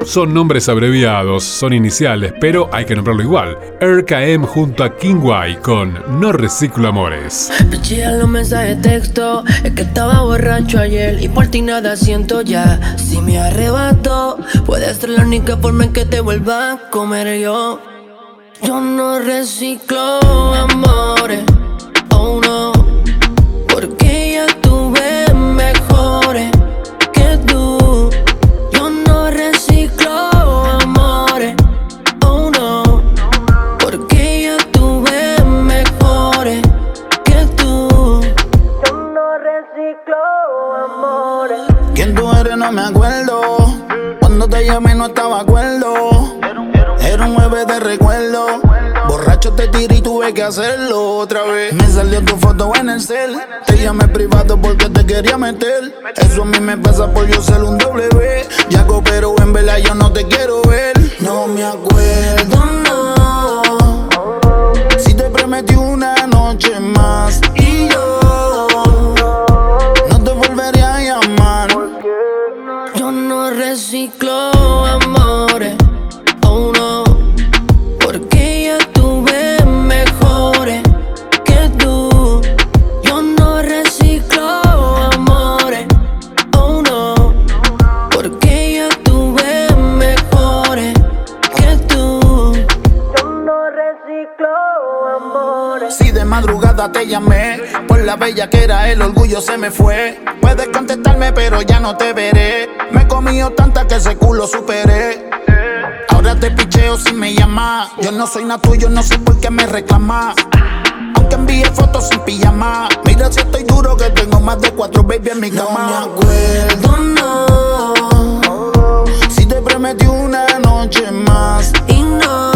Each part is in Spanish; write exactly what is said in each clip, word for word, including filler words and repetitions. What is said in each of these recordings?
son nombres abreviados, son iniciales, pero hay que nombrarlo igual. R K M junto a King Y con No Reciclo Amores. Pichea los mensajes de texto, es que estaba borracho ayer y por ti nada siento ya. Si me arrebato, puede ser la única forma en que te vuelva a comer yo. Yo no reciclo amores, oh no, porque ya tuve mejores que tú. Yo no reciclo amores, oh no, porque ya tuve mejores que tú. Yo no reciclo amores. ¿Quién tú eres? No me acuerdo. Cuando te llamé no estaba acuerdo. Era un jueves de recuerdo. Borracho te tiré y tuve que hacerlo otra vez. Me salió tu foto en el cel. Te llamé privado porque te quería meter. Eso a mí me pasa por yo ser un W. Ya pero en verdad yo no te quiero ver. No me acuerdo, no. Si te prometí una noche más y yo no te volvería a llamar. Yo no reciclo amores, oh no, porque ya tuve mejores que tú. Yo no reciclo amores, oh no, porque ya tuve mejores que tú. Yo no reciclo amores. Si de madrugada te llamé, por la bella que era el orgullo se me fue. Puedes contestarme pero ya no te veré. Me he comido tanta que ese culo superé. Ahora te picheo si me llamas. Yo no soy nada tuyo, no sé por qué me reclamas. Aunque envíe fotos sin pijama. Mira si estoy duro que tengo más de cuatro baby en mi cama. No me acuerdo, no. Si te prometí una noche más Y no,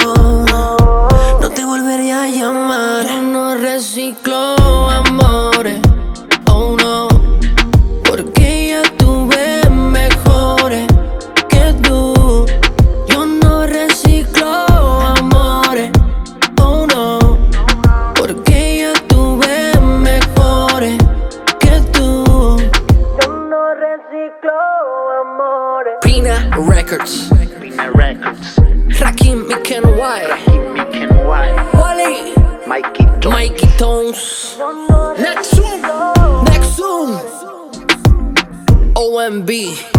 no te volvería a llamar. Yo no reciclo amores, oh no, porque ya tuve mejores que tú. Yo no reciclo amores, oh no, porque ya tuve mejores que tú. Yo no reciclo amores. Pina Records, Pina Records, Rakim, Miken Y, Miken Y, Wally, Mikey Tones. Mikey Tones, Nexum, Nexum, O M B.